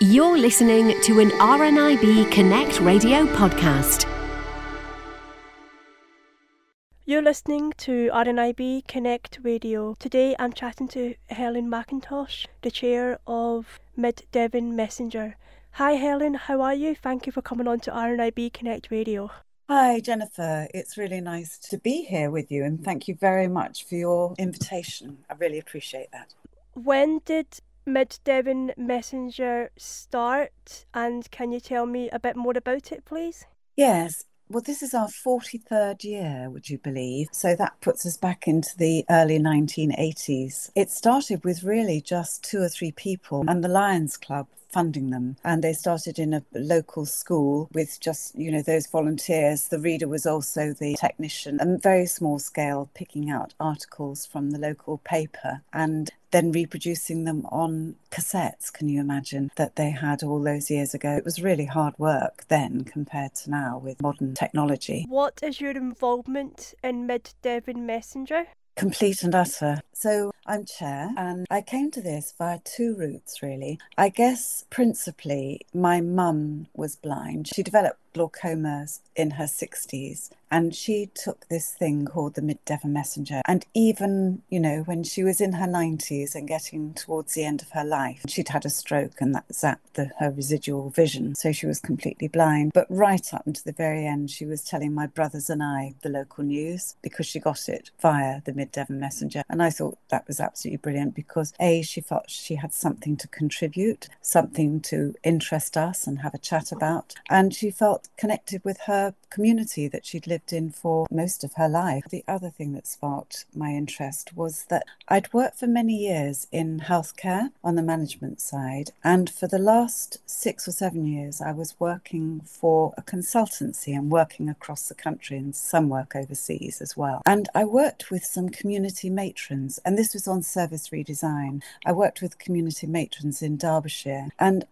You're listening to an RNIB Connect radio podcast. You're listening to RNIB Connect Radio. Today I'm chatting to Helen McIntosh, the chair of Mid Devon Messenger. Hi Helen, how are you? Thank you for coming on to RNIB Connect Radio. Hi Jennifer, it's really nice to be here with you and thank you very much for your invitation. I really appreciate that. When did Mid Devon Messenger start, and can you tell me a bit more about it, please? Yes. Well, this is our 43rd year, would you believe? So that puts us back into the early 1980s. It started with really just 2 or 3 people and the Lions Club funding them. And they started in a local school with just, those volunteers. The reader was also the technician, and very small scale, picking out articles from the local paper and then reproducing them on cassettes. Can you imagine that they had all those years ago? It was really hard work then compared to now with modern technology. What is your involvement in Mid Devon Messenger? Complete and utter. So I'm chair, and I came to this via 2 routes, really. I guess principally my mum was blind. She developed glaucoma in her 60s, and she took this thing called the Mid Devon Messenger. And even, when she was in her 90s and getting towards the end of her life, she'd had a stroke and that zapped her residual vision. So she was completely blind. But right up until the very end, she was telling my brothers and I the local news because she got it via the Mid Devon Messenger. And I thought that was absolutely brilliant because she felt she had something to contribute, something to interest us and have a chat about. And she felt connected with her community that she'd lived in for most of her life. The other thing that sparked my interest was that I'd worked for many years in healthcare on the management side, and for the last 6 or 7 years I was working for a consultancy and working across the country and some work overseas as well. And I worked with some community matrons, and this was on service redesign. I worked with community matrons in Derbyshire, and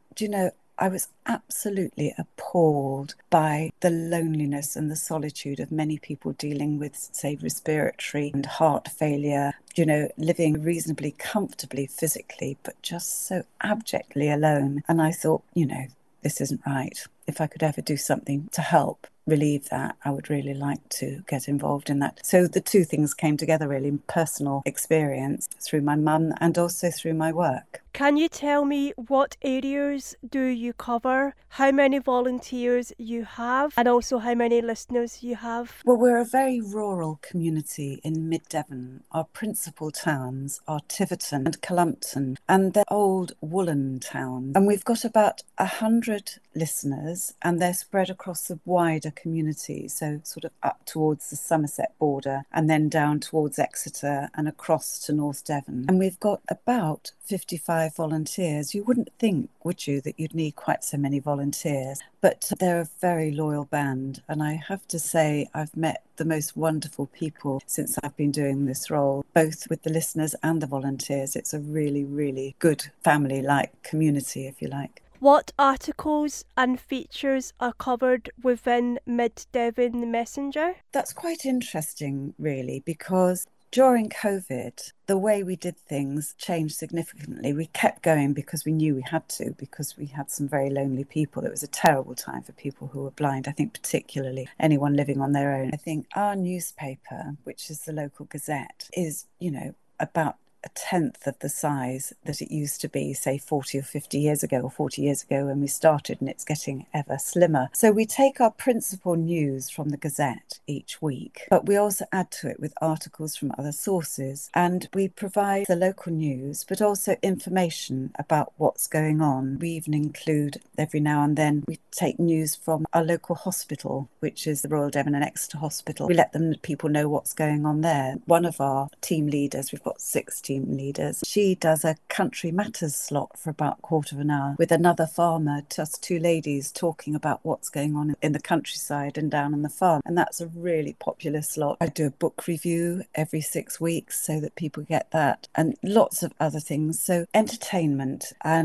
I was absolutely appalled by the loneliness and the solitude of many people dealing with, say, respiratory and heart failure, living reasonably comfortably physically, but just so abjectly alone. And I thought, this isn't right. If I could ever do something to help relieve that, I would really like to get involved in that. So the 2 things came together really in personal experience through my mum and also through my work. Can you tell me what areas do you cover, how many volunteers you have, and also how many listeners you have? Well, we're a very rural community in Mid Devon. Our principal towns are Tiverton and Cullompton, and they're old woolen towns. And we've got about 100 listeners, and they're spread across the wider community, so sort of up towards the Somerset border and then down towards Exeter and across to North Devon. And we've got about 55 volunteers. You wouldn't think, would you, that you'd need quite so many volunteers, but they're a very loyal band. And I have to say, I've met the most wonderful people since I've been doing this role, both with the listeners and the volunteers. It's a really, really good family-like community, if you like. What articles and features are covered within Mid Devon Messenger? That's quite interesting, really, because during COVID, the way we did things changed significantly. We kept going because we knew we had to, because we had some very lonely people. It was a terrible time for people who were blind, I think particularly anyone living on their own. I think our newspaper, which is the local Gazette, is, about a tenth of the size that it used to be, say 40 or 50 years ago or 40 years ago when we started, and it's getting ever slimmer. So we take our principal news from the Gazette each week, but we also add to it with articles from other sources, and we provide the local news but also information about what's going on. We even include, every now and then, we take news from our local hospital, which is the Royal Devon and Exeter Hospital. We let people know what's going on there. One of our team leaders, we've got 6 team leaders, she does a country matters slot for about a quarter of an hour with another farmer, just 2 ladies talking about what's going on in the countryside and down on the farm. And that's a really popular slot. I do a book review every 6 weeks so that people get that, and lots of other things. So entertainment and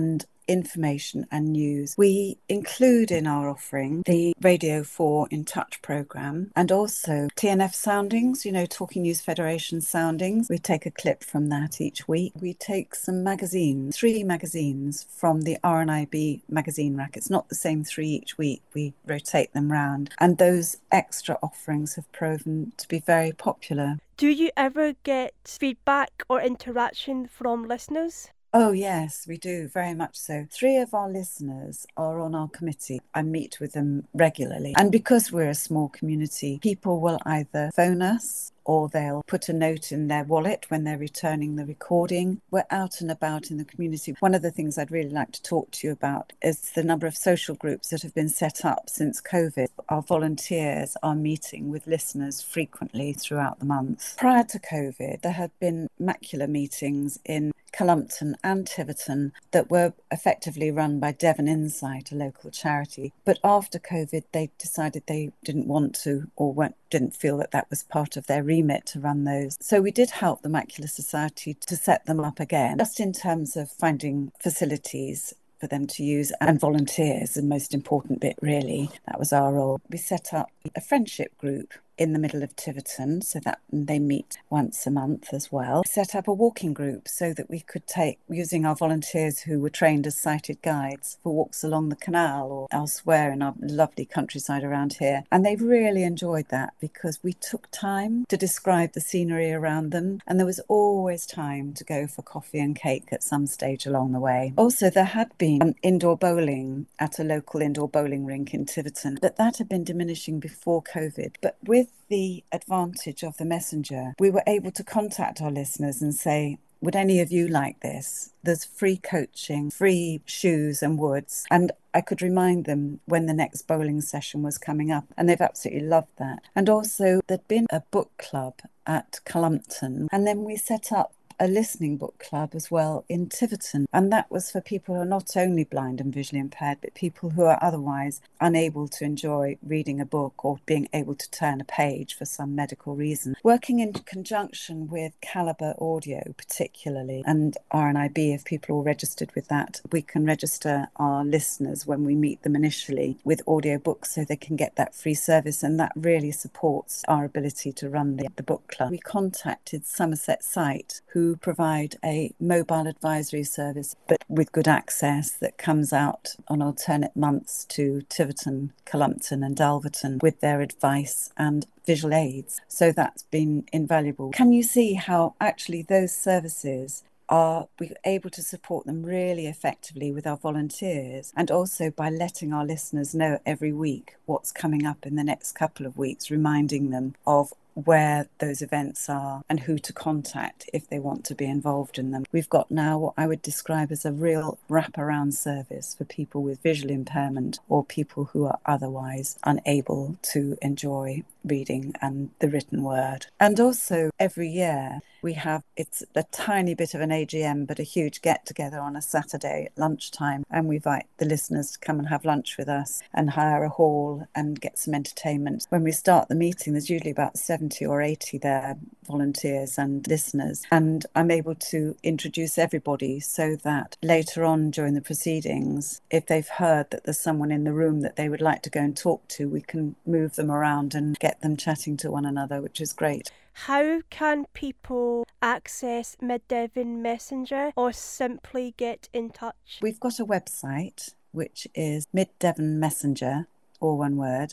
information and news. We include in our offering the Radio 4 In Touch programme and also TNF soundings, Talking News Federation soundings. We take a clip from that each week. We take some magazines, 3 magazines from the RNIB magazine rack. It's not the same 3 each week. We rotate them round. And those extra offerings have proven to be very popular. Do you ever get feedback or interaction from listeners? Oh, yes, we do, very much so. 3 of our listeners are on our committee. I meet with them regularly. And because we're a small community, people will either phone us or they'll put a note in their wallet when they're returning the recording. We're out and about in the community. One of the things I'd really like to talk to you about is the number of social groups that have been set up since COVID. Our volunteers are meeting with listeners frequently throughout the month. Prior to COVID, there had been macular meetings in Cullompton and Tiverton that were effectively run by Devon Insight, a local charity. But after COVID, they decided they didn't want to or didn't feel that was part of their remit to run those. So we did help the Macular Society to set them up again, just in terms of finding facilities for them to use and volunteers, the most important bit really. That was our role. We set up a friendship group in the middle of Tiverton, so that they meet once a month as well. Set up a walking group so that we could take, using our volunteers who were trained as sighted guides, for walks along the canal or elsewhere in our lovely countryside around here. And they really enjoyed that because we took time to describe the scenery around them, and there was always time to go for coffee and cake at some stage along the way. Also, there had been indoor bowling at a local indoor bowling rink in Tiverton, but that had been diminishing before COVID. But with the advantage of the messenger, we were able to contact our listeners and say, would any of you like this? There's free coaching, free shoes and woods. And I could remind them when the next bowling session was coming up. And they've absolutely loved that. And also there'd been a book club at Cullompton. And then we set up a listening book club as well in Tiverton. And that was for people who are not only blind and visually impaired, but people who are otherwise unable to enjoy reading a book or being able to turn a page for some medical reason. Working in conjunction with Calibre Audio particularly, and RNIB, if people are registered with that, we can register our listeners when we meet them initially with audiobooks so they can get that free service, and that really supports our ability to run the book club. We contacted Somerset Sight, who provide a mobile advisory service, but with good access, that comes out on alternate months to Tiverton, Cullompton and Dalverton with their advice and visual aids. So that's been invaluable. Can you see how actually those services we're able to support them really effectively with our volunteers, and also by letting our listeners know every week what's coming up in the next couple of weeks, reminding them of where those events are and who to contact if they want to be involved in them. We've got now what I would describe as a real wraparound service for people with visual impairment or people who are otherwise unable to enjoy reading and the written word. And also every year it's a tiny bit of an AGM, but a huge get together on a Saturday at lunchtime, and we invite the listeners to come and have lunch with us and hire a hall and get some entertainment. When we start the meeting, there's usually about 70 or 80 there, volunteers and listeners, and I'm able to introduce everybody so that later on during the proceedings, if they've heard that there's someone in the room that they would like to go and talk to, we can move them around and get them chatting to one another, which is great. How can people access Mid Devon Messenger or simply get in touch? We've got a website which is middevonmessenger, all one word,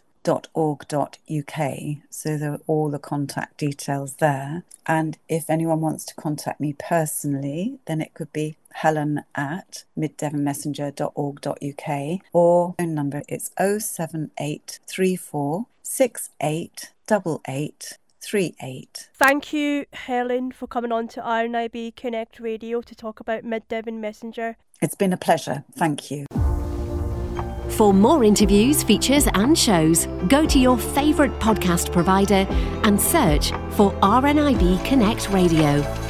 .org.uk, so there are all the contact details there. And if anyone wants to contact me personally, then it could be helen@middevonmessenger.org.uk, or phone number, it's 07834 6888 38. Thank you, Helen, for coming on to RNIB Connect Radio to talk about Mid Devon Messenger. It's been a pleasure. Thank you. For more interviews, features and shows, go to your favourite podcast provider and search for RNIB Connect Radio.